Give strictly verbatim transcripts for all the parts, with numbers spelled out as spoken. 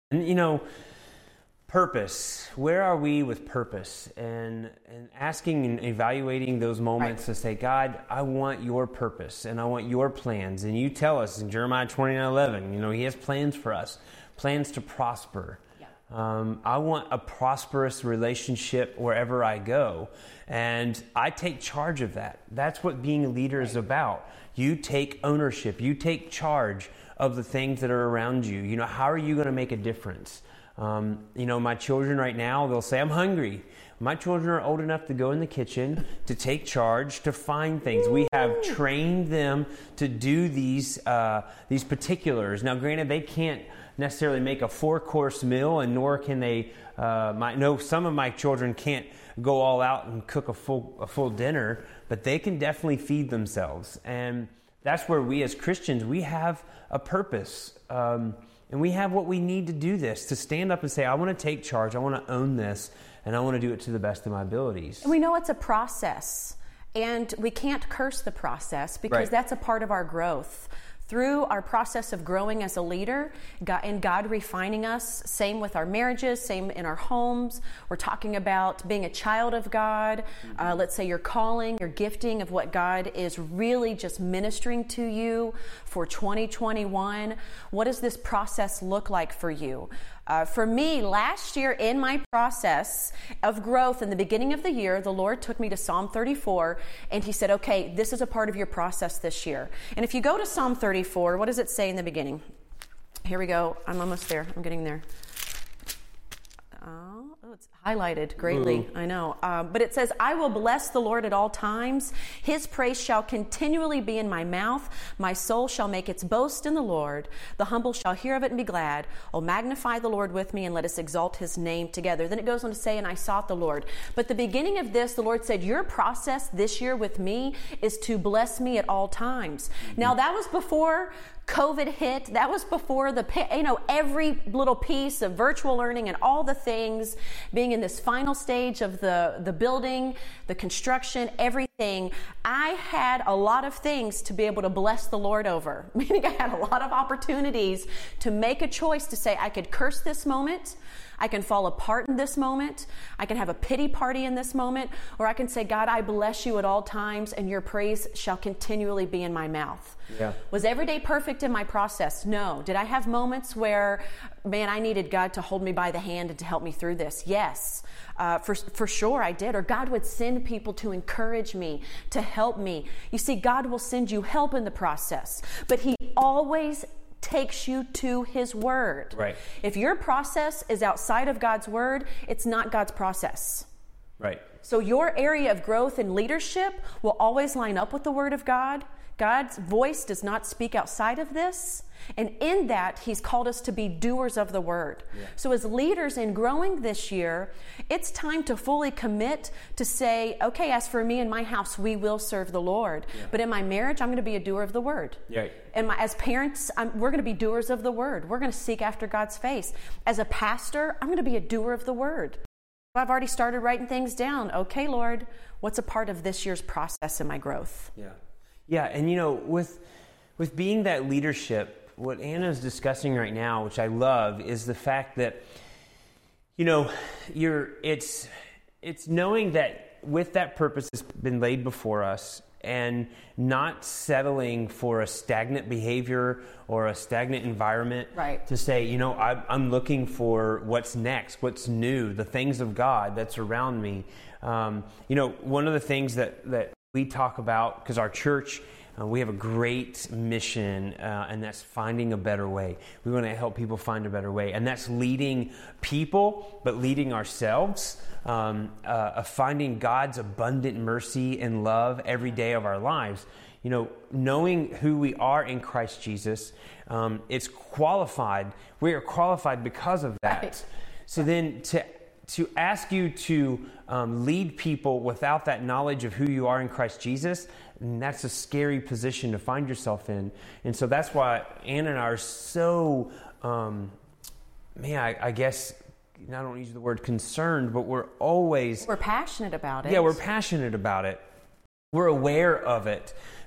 And, you know, purpose. Where are we with purpose? And and asking and evaluating those moments right. to say, God, I want your purpose and I want your plans. And you tell us in Jeremiah twenty-nine eleven, you know, he has plans for us, plans to prosper. Yeah. Um, I want a prosperous relationship wherever I go. And I take charge of that. That's what being a leader right. is about. You take ownership. You take charge of the things that are around you. You know, how are you going to make a difference? Um, you know, my children right now, they'll say, I'm hungry. My children are old enough to go in the kitchen, to take charge, to find things. We have trained them to do these uh, these particulars. Now, granted, they can't necessarily make a four-course meal, and nor can they, uh, my, no, some of my children can't go all out and cook a full a full dinner, but they can definitely feed themselves. And that's where we as Christians, we have a purpose. Um And we have what we need to do this, to stand up and say, I want to take charge, I want to own this, and I want to do it to the best of my abilities. And we know it's a process, and we can't curse the process because right. that's a part of our growth. Through our process of growing as a leader, God, and God refining us, same with our marriages, same in our homes. We're talking about being a child of God. Mm-hmm. Uh, let's say your calling, your gifting of what God is really just ministering to you for twenty twenty-one. What does this process look like for you? Uh, for me, last year in my process of growth in the beginning of the year, the Lord took me to Psalm thirty-four, and he said, okay, this is a part of your process this year. And if you go to Psalm thirty-four, what does it say in the beginning? Here we go. I'm almost there. I'm getting there. Oh, oh it's highlighted greatly. Ooh. I know. Um, but it says, I will bless the Lord at all times. His praise shall continually be in my mouth. My soul shall make its boast in the Lord. The humble shall hear of it and be glad. Oh, magnify the Lord with me, and let us exalt his name together. Then it goes on to say, and I sought the Lord. But the beginning of this, the Lord said, your process this year with me is to bless me at all times. Mm-hmm. Now, that was before COVID hit. That was before the, you know, every little piece of virtual learning and all the things, being in this final stage of the, the building, the construction, everything. I had a lot of things to be able to bless the Lord over. Meaning I had a lot of opportunities to make a choice to say, I could curse this moment, I can fall apart in this moment, I can have a pity party in this moment, or I can say, God, I bless you at all times, and your praise shall continually be in my mouth. Yeah. Was every day perfect in my process? No. Did I have moments where, man, I needed God to hold me by the hand and to help me through this? Yes. Uh, for, for sure I did. Or God would send people to encourage me, to help me. You see, God will send you help in the process, but he always takes you to his word. Right. If your process is outside of God's word, it's not God's process. Right. So your area of growth and leadership will always line up with the word of God. God's voice does not speak outside of this. And in that, he's called us to be doers of the word. Yeah. So as leaders in growing this year, it's time to fully commit to say, okay, as for me and my house, we will serve the Lord. Yeah. But in my marriage, I'm going to be a doer of the word. Yeah. And my, as parents, I'm, we're going to be doers of the word. We're going to seek after God's face. As a pastor, I'm going to be a doer of the word. I've already started writing things down. Okay, Lord, what's a part of this year's process in my growth? Yeah. Yeah, and you know, with with being that leadership, what Anna is discussing right now, which I love, is the fact that, you know, you're it's it's knowing that with that purpose has been laid before us, and not settling for a stagnant behavior or a stagnant environment. Right. To say, you know, I, I'm looking for what's next, what's new, the things of God that's around me. Um, you know, one of the things that that we talk about, because our church, uh, we have a great mission, uh, and that's finding a better way. We want to help people find a better way, and that's leading people, but leading ourselves, um, uh, of finding God's abundant mercy and love every day of our lives. You know, knowing who we are in Christ Jesus, um, it's qualified. We are qualified because of that. Right. So then to to ask you to um, lead people without that knowledge of who you are in Christ Jesus, and that's a scary position to find yourself in. And so that's why Anna and I are so, um, man, I, I guess, I don't use the word concerned, but we're always... We're passionate about it. Yeah, we're passionate about it. We're aware of it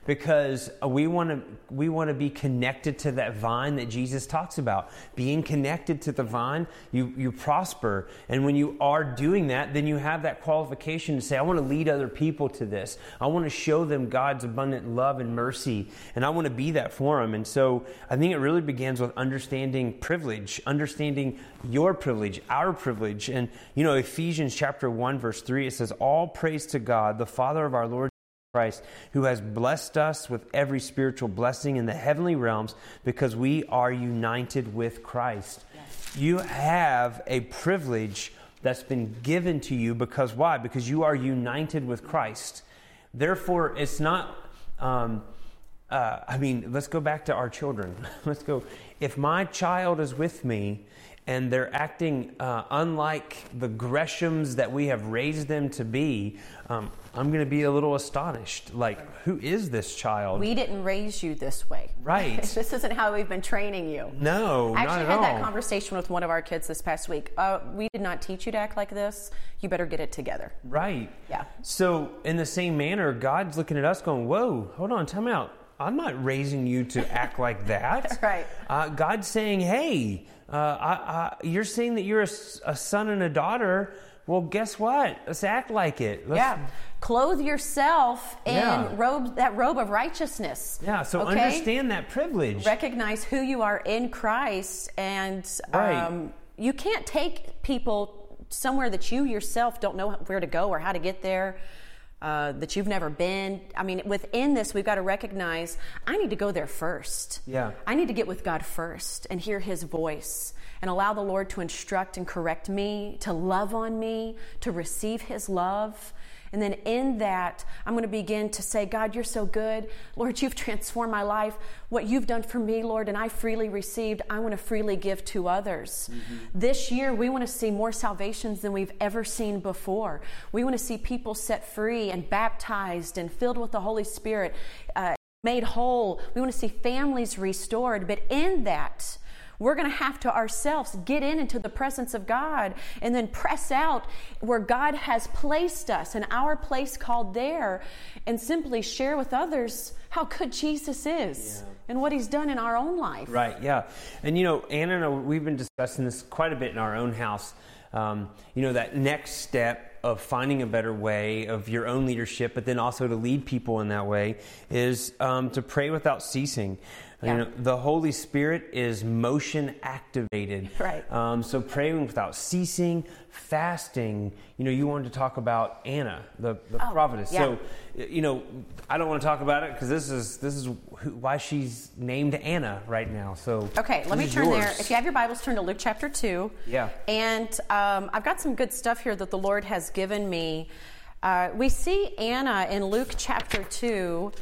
because we want to we want to be connected to that vine that Jesus talks about. Being connected to the vine, you you prosper. And when you are doing that, then you have that qualification to say, I want to lead other people to this. I want to show them God's abundant love and mercy, and I want to be that for them. And so I think it really begins with understanding privilege, understanding your privilege, our privilege. And, you know, Ephesians chapter one, verse three, it says, all praise to God, the Father of our Lord Christ, who has blessed us with every spiritual blessing in the heavenly realms because we are united with Christ. Yes. You have a privilege that's been given to you because why? Because you are united with Christ. Therefore, it's not, um, uh, I mean, let's go back to our children. Let's go. If my child is with me and they're acting uh, unlike the Greshams that we have raised them to be, um, I'm going to be a little astonished. Like, who is this child? We didn't raise you this way. Right. This isn't how we've been training you. No, I not actually at had all. that conversation with one of our kids this past week. Uh, we did not teach you to act like this. You better get it together. Right. Yeah. So in the same manner, God's looking at us going, whoa, hold on, time out. I'm not raising you to act like that. Right. Uh, God's saying, hey, uh, I, I, you're saying that you're a, a son and a daughter. Well, guess what? Let's act like it. Let's, yeah. Clothe yourself in Yeah. robe, that robe of righteousness. Yeah, so okay? understand that privilege. Recognize who you are in Christ, and Right. um, you can't take people somewhere that you yourself don't know where to go or how to get there, uh, that you've never been. I mean, within this, we've got to recognize, I need to go there first. Yeah. I need to get with God first and hear His voice and allow the Lord to instruct and correct me, to love on me, to receive His love. And then in that, I'm going to begin to say, God, you're so good. Lord, you've transformed my life. What you've done for me, Lord, and I freely received, I want to freely give to others. Mm-hmm. This year, we want to see more salvations than we've ever seen before. We want to see people set free and baptized and filled with the Holy Spirit, uh, made whole. We want to see families restored. But in that, we're going to have to ourselves get in into the presence of God and then press out where God has placed us in our place called there, and simply share with others how good Jesus is yeah. and what He's done in our own life. Right, yeah. And you know, Anna and I, we've been discussing this quite a bit in our own house. Um, you know, that next step of finding a better way of your own leadership, but then also to lead people in that way, is um, to pray without ceasing. Yeah. You know, the Holy Spirit is motion activated. Right. Um, so praying without ceasing, fasting. You know, you wanted to talk about Anna, the, the oh, prophetess. Yeah. So, you know, I don't want to talk about it because this is this is who, why she's named Anna right now. So okay, let me turn yours. there. If you have your Bibles, turn to Luke chapter two. Yeah. And um, I've got some good stuff here that the Lord has given me. Uh, we see Anna in Luke chapter two.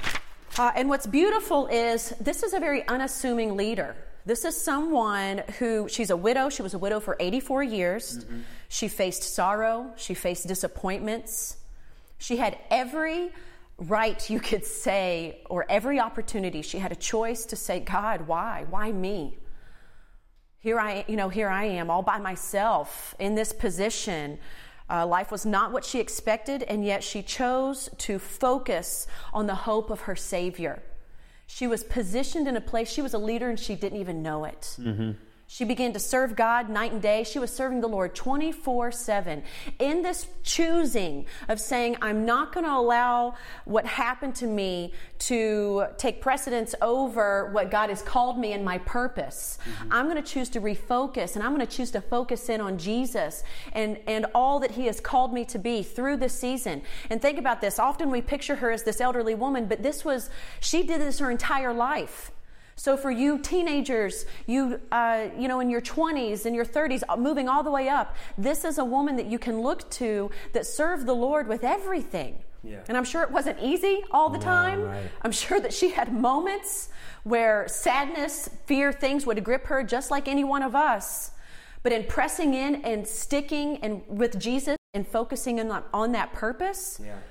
Uh, and what's beautiful is this is a very unassuming leader. This is someone who, she's a widow. She was a widow for eighty-four years. Mm-hmm. She faced sorrow. She faced disappointments. She had every right, you could say, or every opportunity. She had a choice to say, God, why? Why me? Here I, you know, here I am all by myself in this position. Uh, life was not what she expected, and yet she chose to focus on the hope of her Savior. She was positioned in a place, she was a leader, and she didn't even know it. Mm-hmm. She began to serve God night and day. She was serving the Lord twenty-four seven. In this choosing of saying, I'm not going to allow what happened to me to take precedence over what God has called me and my purpose. Mm-hmm. I'm going to choose to refocus, and I'm going to choose to focus in on Jesus and, and all that He has called me to be through this season. And think about this. Often we picture her as this elderly woman, but this was, she did this her entire life. So for you teenagers, you uh, you know, in your twenties, in your thirties, moving all the way up, this is a woman that you can look to that served the Lord with everything. Yeah. And I'm sure it wasn't easy all the no, time. Right. I'm sure that she had moments where sadness, fear, things would grip her just like any one of us. But in pressing in and sticking and with Jesus and focusing on, on that purpose, yeah.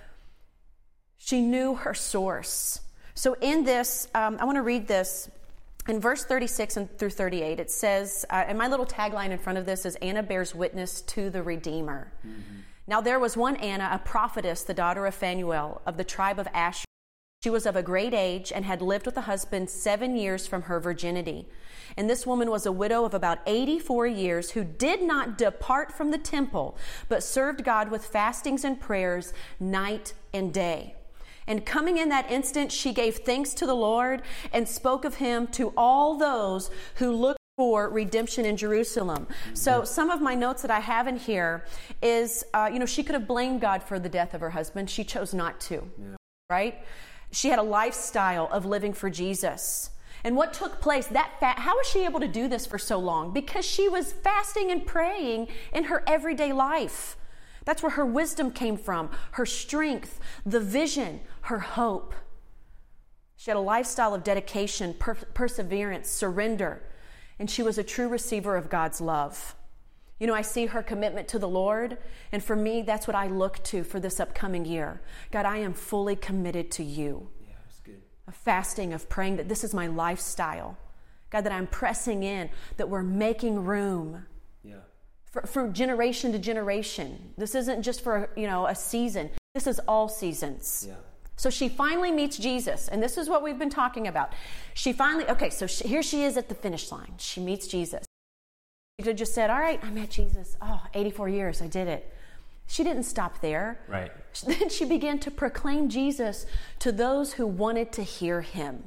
she knew her source. So in this, um, I want to read this. In verse thirty-six and through thirty-eight, it says, uh, and my little tagline in front of this is, Anna bears witness to the Redeemer. Mm-hmm. Now there was one Anna, a prophetess, the daughter of Phanuel, of the tribe of Asher. She was of a great age and had lived with a husband seven years from her virginity. And this woman was a widow of about eighty-four years who did not depart from the temple, but served God with fastings and prayers night and day. And coming in that instant, she gave thanks to the Lord and spoke of him to all those who looked for redemption in Jerusalem. Mm-hmm. So some of my notes that I have in here is, uh, you know, she could have blamed God for the death of her husband. She chose not to, yeah. Right? She had a lifestyle of living for Jesus. And what took place, that fa- how was she able to do this for so long? Because she was fasting and praying in her everyday life. That's where her wisdom came from, her strength, the vision, her hope. She had a lifestyle of dedication, per- perseverance, surrender, and she was a true receiver of God's love. You know, I see her commitment to the Lord, and for me, that's what I look to for this upcoming year. God, I am fully committed to you. Yeah, that's good. Of fasting, of praying, that this is my lifestyle. God, that I'm pressing in, that we're making room. Yeah. For, for generation to generation. This isn't just for, you know, a season. This is all seasons. Yeah. So she finally meets Jesus, and this is what we've been talking about. She finally, okay, so she, here she is at the finish line. She meets Jesus. She could have just said, all right, I met Jesus. Oh, eighty-four years, I did it. She didn't stop there. Right. Then she began to proclaim Jesus to those who wanted to hear him.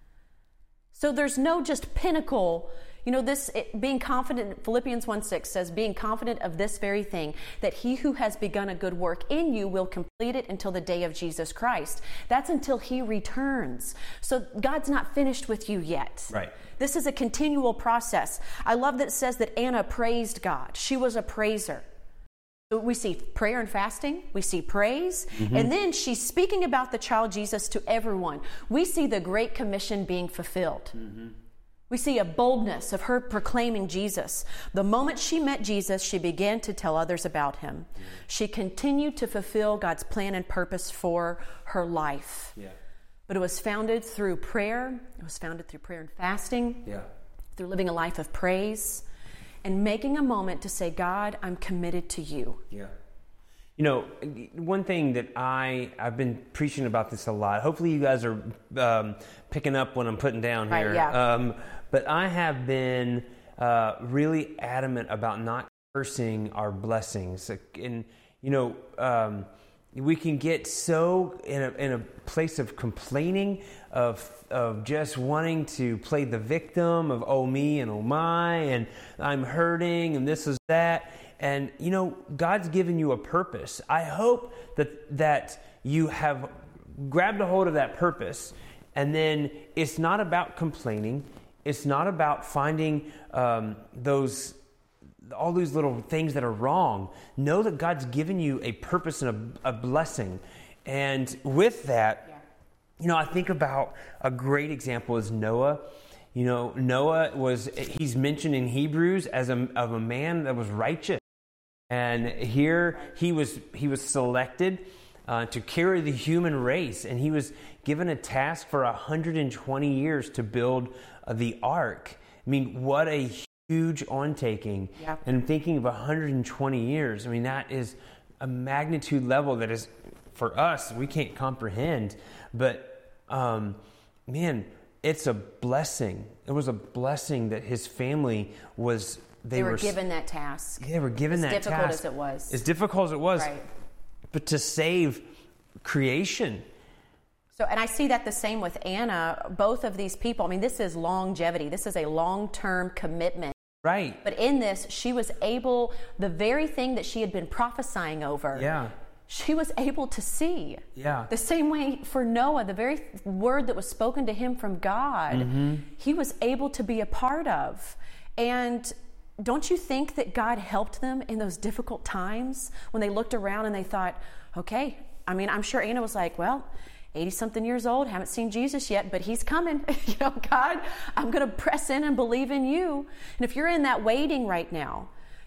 So there's no just pinnacle. You know, this it, being confident, Philippians one six says, being confident of this very thing, that he who has begun a good work in you will complete it until the day of Jesus Christ. That's until he returns. So God's not finished with you yet. Right. This is a continual process. I love that it says that Anna praised God. She was a praiser. So we see prayer and fasting, we see praise, mm-hmm. and then she's speaking about the child Jesus to everyone. We see the Great Commission being fulfilled. Mm-hmm. We see a boldness of her proclaiming Jesus. The moment she met Jesus, she began to tell others about him. Yeah. She continued to fulfill God's plan and purpose for her life. Yeah. But it was founded through prayer. It was founded through prayer and fasting, yeah. through living a life of praise, and making a moment to say, God, I'm committed to you. Yeah. You know, one thing that I, I've been preaching about this a lot. Hopefully you guys are um, picking up what I'm putting down here. Right, yeah. Um, but I have been uh, really adamant about not cursing our blessings. And, you know, um, we can get so in a, in a place of complaining, of of just wanting to play the victim of oh me and oh my, and I'm hurting and this is that. And, you know, God's given you a purpose. I hope that that you have grabbed a hold of that purpose, and then it's not about complaining. It's not about finding um, those all these little things that are wrong. Know that God's given you a purpose and a, a blessing. And with that, yeah. you know, I think about a great example is Noah. You know, Noah was, he's mentioned in Hebrews as a, of a man that was righteous. And here he was, he was selected uh, to carry the human race. And he was given a task for one hundred twenty years to build uh, the ark. I mean, what a huge ontaking. Yeah. And thinking of one hundred twenty years, I mean, that is a magnitude level that is, for us, we can't comprehend. But, um, man, it's a blessing. It was a blessing that his family was... They, they were, were given that task. They were given that task. As difficult as it was. As difficult as it was. Right. But to save creation. So, and I see that the same with Anna. Both of these people, I mean, this is longevity. This is a long-term commitment. Right. But in this, she was able, the very thing that she had been prophesying over, yeah. she was able to see. Yeah. The same way for Noah, the very word that was spoken to him from God, mm-hmm. he was able to be a part of. And don't you think that God helped them in those difficult times when they looked around and they thought, okay, I mean, I'm sure Anna was like, well, eighty-something years old, haven't seen Jesus yet, but he's coming. You know, God, I'm going to press in and believe in you. And if you're in that waiting right now,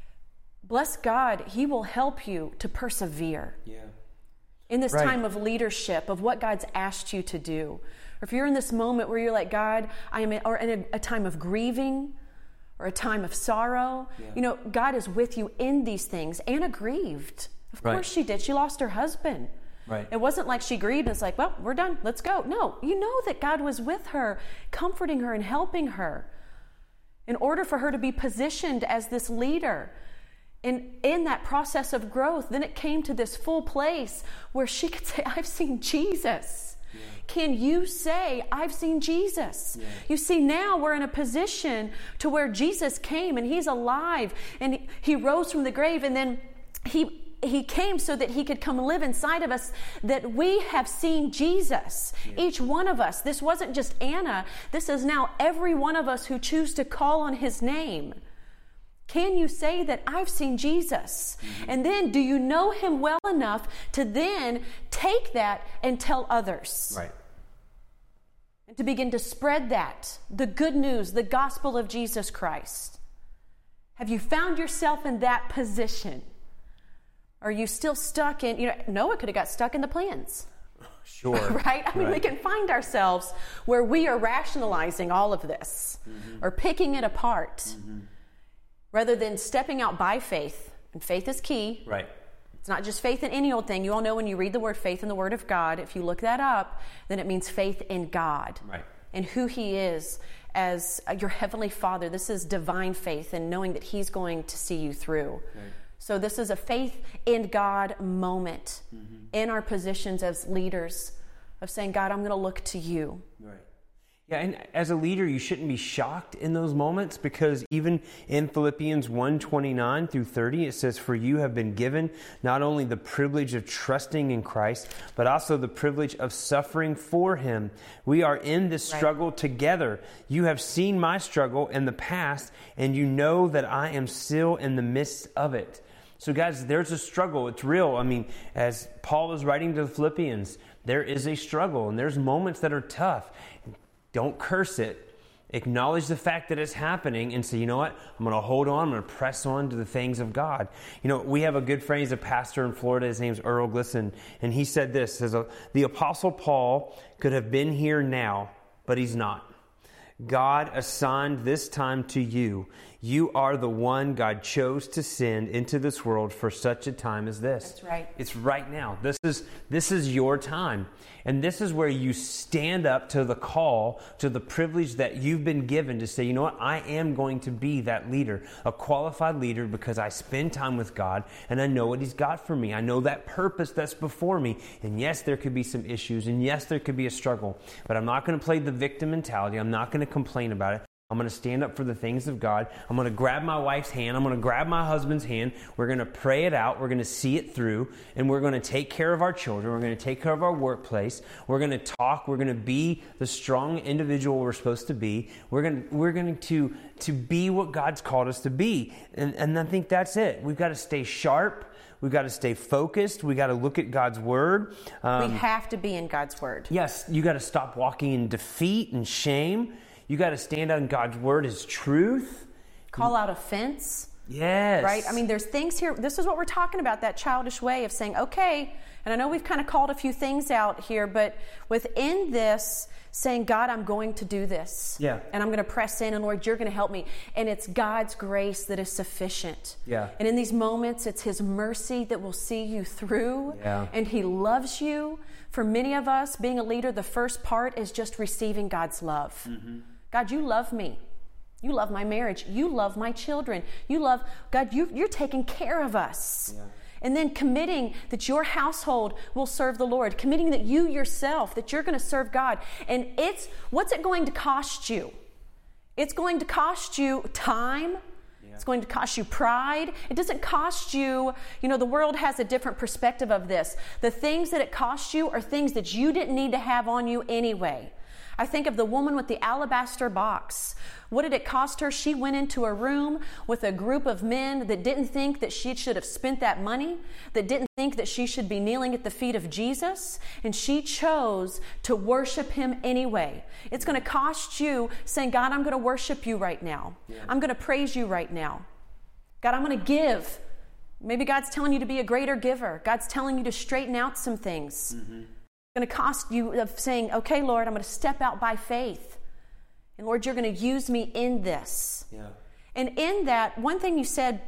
bless God, he will help you to persevere. Yeah. In this right. time of leadership, of what God's asked you to do. Or if you're in this moment where you're like, God, I am in, or in a, a time of grieving, or a time of sorrow. Yeah. You know, God is with you in these things. Anna grieved. Of right. course she did. She lost her husband. Right. It wasn't like she grieved and it's like, well, we're done. Let's go. No, you know that God was with her, comforting her and helping her in order for her to be positioned as this leader. And in that process of growth, then it came to this full place where she could say, I've seen Jesus. Yeah. Can you say, I've seen Jesus? Yeah. You see, now we're in a position to where Jesus came and he's alive and he, he rose from the grave, and then he He came so that he could come live inside of us, that we have seen Jesus. Yeah. Each one of us. This wasn't just Anna. This is now every one of us who choose to call on his name. Can you say that I've seen Jesus? Mm-hmm. And then do you know him well enough to then take that and tell others? Right. And to begin to spread that, the good news, the gospel of Jesus Christ. Have you found yourself in that position? Are you still stuck in, you know, Noah could have got stuck in the plans. Sure. Right? I mean, right. we can find ourselves where we are rationalizing all of this, mm-hmm. or picking it apart, mm-hmm. rather than stepping out by faith. And faith is key. Right. It's not just faith in any old thing. You all know when you read the word faith in the Word of God, if you look that up, then it means faith in God. Right. And who he is as your heavenly Father. This is divine faith and knowing that he's going to see you through. Right. So this is a faith in God moment, mm-hmm. in our positions as leaders of saying, God, I'm going to look to you. Right. Yeah, and as a leader, you shouldn't be shocked in those moments, because even in Philippians one twenty-nine through thirty, it says, for you have been given not only the privilege of trusting in Christ, but also the privilege of suffering for him. We are in this struggle right. together. You have seen my struggle in the past, and you know that I am still in the midst of it. So guys, there's a struggle. It's real. I mean, as Paul is writing to the Philippians, there is a struggle, and there's moments that are tough. Don't curse it. Acknowledge the fact that it's happening and say, you know what? I'm going to hold on. I'm going to press on to the things of God. You know, we have a good friend. He's a pastor in Florida. His name's Earl Glisson. And he said this, says, the Apostle Paul could have been here now, but he's not. God assigned this time to you. You are the one God chose to send into this world for such a time as this. That's right. It's right now. This is this is your time. And this is where you stand up to the call, to the privilege that you've been given to say, you know what, I am going to be that leader, a qualified leader, because I spend time with God and I know what he's got for me. I know that purpose that's before me. And yes, there could be some issues, and yes, there could be a struggle, but I'm not going to play the victim mentality. I'm not going to complain about it. I'm going to stand up for the things of God. I'm going to grab my wife's hand. I'm going to grab my husband's hand. We're going to pray it out. We're going to see it through. And we're going to take care of our children. We're going to take care of our workplace. We're going to talk. We're going to be the strong individual we're supposed to be. We're going to, we're going to, to be what God's called us to be. And, and I think that's it. We've got to stay sharp. We've got to stay focused. We've got to look at God's Word. Um, we have to be in God's Word. Yes. You got to stop walking in defeat and shame. You got to stand on God's Word as truth. Call out offense. Yes. Right? I mean, there's things here. This is what we're talking about, that childish way of saying, okay, and I know we've kind of called a few things out here, but within this, saying, God, I'm going to do this. Yeah. And I'm going to press in, and Lord, you're going to help me. And it's God's grace that is sufficient. Yeah. And in these moments, it's his mercy that will see you through. Yeah. And he loves you. For many of us, being a leader, the first part is just receiving God's love. Mm-hmm. God, you love me. You love my marriage. You love my children. You love, God, you, you're taking care of us. Yeah. And then committing that your household will serve the Lord. Committing that you yourself, that you're going to serve God. And it's, what's it going to cost you? It's going to cost you time. Yeah. It's going to cost you pride. It doesn't cost you, you know, the world has a different perspective of this. The things that it costs you are things that you didn't need to have on you anyway. I think of the woman with the alabaster box. What did it cost her? She went into a room with a group of men that didn't think that she should have spent that money, that didn't think that she should be kneeling at the feet of Jesus, and she chose to worship him anyway. It's going to cost you saying, God, I'm going to worship you right now. Yeah. I'm going to praise you right now. God, I'm going to give. Maybe God's telling you to be a greater giver. God's telling you to straighten out some things. Mm-hmm. Going to cost you of saying, okay, Lord, I'm going to step out by faith. And Lord, you're going to use me in this. Yeah. And in that, one thing you said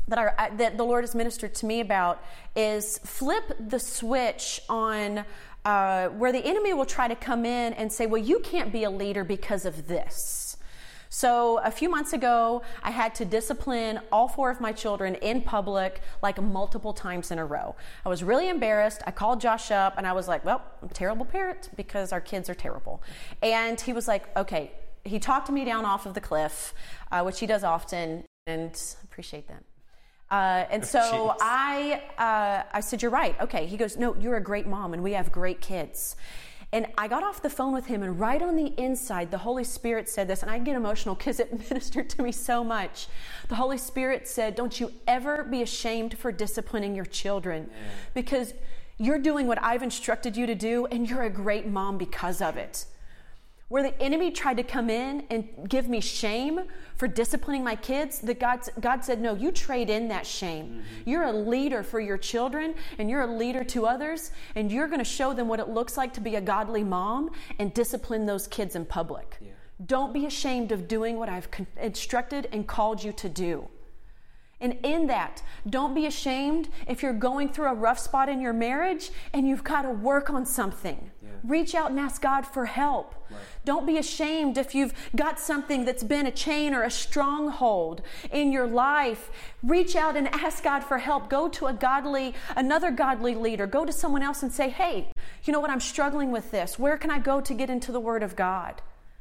that, I, that the Lord has ministered to me about is flip the switch on uh, where the enemy will try to come in and say, well, you can't be a leader because of this. So a few months ago, I had to discipline all four of my children in public like multiple times in a row. I was really embarrassed. I called Josh up and I was like, well, I'm a terrible parent because our kids are terrible. And he was like, okay. He talked me down off of the cliff, uh, which he does often, and I appreciate that. Uh, and so Jeez. I uh, I said, you're right. Okay. He goes, no, you're a great mom and we have great kids. And I got off the phone with him, and right on the inside, the Holy Spirit said this, and I get emotional because it ministered to me so much. The Holy Spirit said, don't you ever be ashamed for disciplining your children, yeah. because you're doing what I've instructed you to do, and you're a great mom because of it. Where the enemy tried to come in and give me shame for disciplining my kids, the God, God said, no, you trade in that shame. Mm-hmm. You're a leader for your children, and you're a leader to others, and you're going to show them what it looks like to be a godly mom and discipline those kids in public. Yeah. Don't be ashamed of doing what I've instructed and called you to do. And in that, don't be ashamed if you're going through a rough spot in your marriage and you've got to work on something. Yeah. Reach out and ask God for help. Right. Don't be ashamed if you've got something that's been a chain or a stronghold in your life. Reach out and ask God for help. Go to a godly, another godly leader. Go to someone else and say, hey, you know what, I'm struggling with this. Where can I go to get into the Word of God?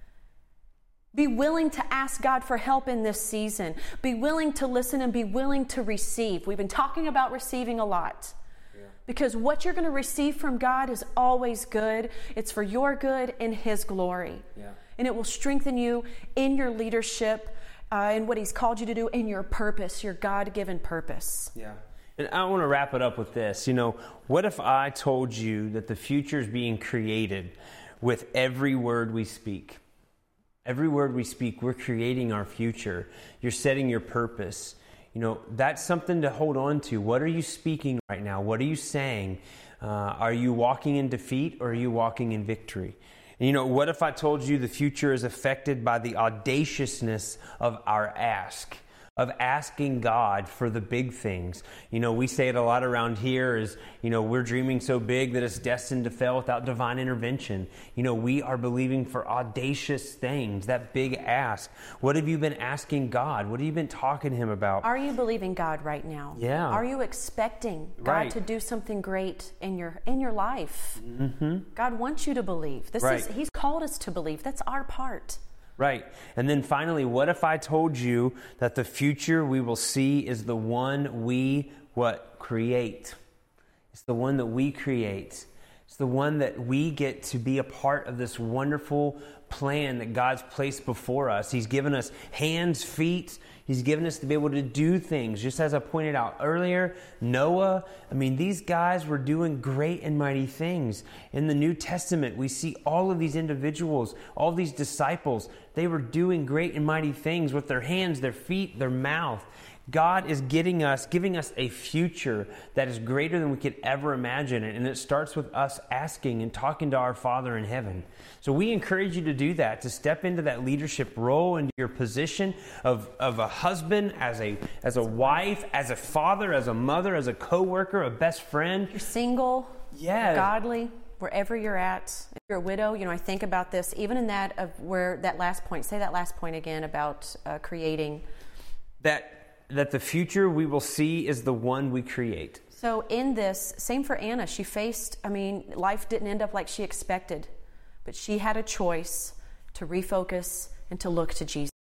Be willing to ask God for help in this season. Be willing to listen and be willing to receive. We've been talking about receiving a lot. Yeah. Because what you're going to receive from God is always good. It's for your good and His glory. Yeah. And it will strengthen you in your leadership uh, and what He's called you to do, in your purpose, your God-given purpose. Yeah. And I want to wrap it up with this. You know, what if I told you that the future is being created with every word we speak? Every word we speak, we're creating our future. You're setting your purpose. You know, that's something to hold on to. What are you speaking right now? What are you saying? Uh, are you walking in defeat or are you walking in victory? And, you know, what if I told you the future is affected by the audaciousness of our ask? Of asking God for the big things. You know, we say it a lot around here is, you know, we're dreaming so big that it's destined to fail without divine intervention. You know, we are believing for audacious things, that big ask. What have you been asking God? What have you been talking to Him about? Are you believing God right now? Yeah. Are you expecting God right. to do something great in your in your life? Mm-hmm. God wants you to believe. This right. is He's called us to believe. That's our part. Right. And then finally, what if I told you that the future we will see is the one we, what, create? It's the one that we create. It's the one that we get to be a part of this wonderful plan that God's placed before us. He's given us hands, feet. He's given us to be able to do things. Just as I pointed out earlier, Noah, I mean, these guys were doing great and mighty things. In the New Testament, we see all of these individuals, all these disciples, they were doing great and mighty things with their hands, their feet, their mouth. God is getting us, giving us a future that is greater than we could ever imagine. And it starts with us asking and talking to our Father in heaven. So we encourage you to do that, to step into that leadership role, into your position of, of a husband, as a as a wife, as a father, as a mother, as a co-worker, a best friend. You're single, yeah. godly, wherever you're at. If you're a widow, you know, I think about this, even in that of where that last point, say that last point again about uh, creating. That that the future we will see is the one we create. So in this, same for Anna. She faced, I mean, life didn't end up like she expected, but she had a choice to refocus and to look to Jesus.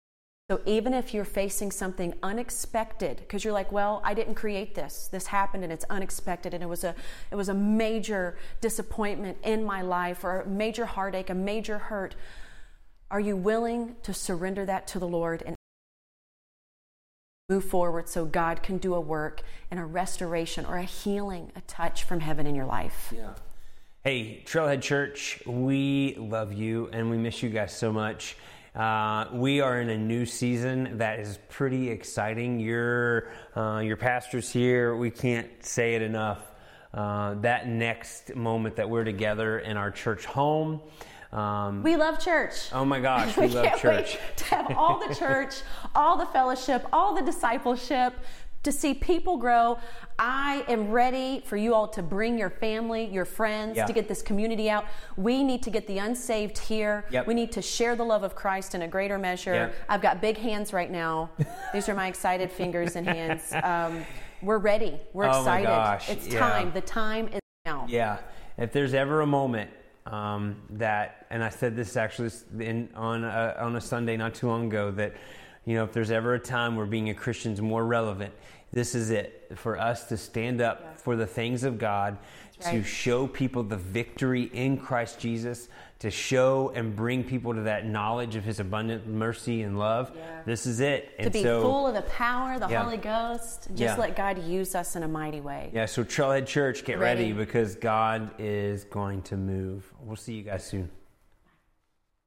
So even if you're facing something unexpected, because you're like, well, I didn't create this. This happened and it's unexpected, and it was a it was a major disappointment in my life, or a major heartache, a major hurt. Are you willing to surrender that to the Lord and move forward so God can do a work and a restoration or a healing, a touch from heaven in your life? Yeah. Hey, Trailhead Church, we love you and we miss you guys so much. Uh, we are in a new season that is pretty exciting. Your uh, your pastor's here. We can't say it enough. Uh, that next moment that we're together in our church home. Um, we love church. Oh my gosh, we, we love can't church. Wait to have all the church, all the fellowship, all the discipleship, to see people grow. I am ready for you all to bring your family, your friends, yeah. to get this community out. We need to get the unsaved here. Yep. We need to share the love of Christ in a greater measure. Yep. I've got big hands right now. These are my excited fingers and hands. Um, we're ready. We're oh excited. My gosh. It's yeah. time. The time is now. Yeah. If there's ever a moment um, that, and I said this actually in, on a, on a Sunday not too long ago, that, you know, if there's ever a time where being a Christian is more relevant, this is it. For us to stand up yeah. for the things of God, right. to show people the victory in Christ Jesus, to show and bring people to that knowledge of His abundant mercy and love. Yeah. This is it. To and be so, full of the power, the yeah. Holy Ghost. Just yeah. let God use us in a mighty way. Yeah, so Trailhead Church, get ready. ready because God is going to move. We'll see you guys soon.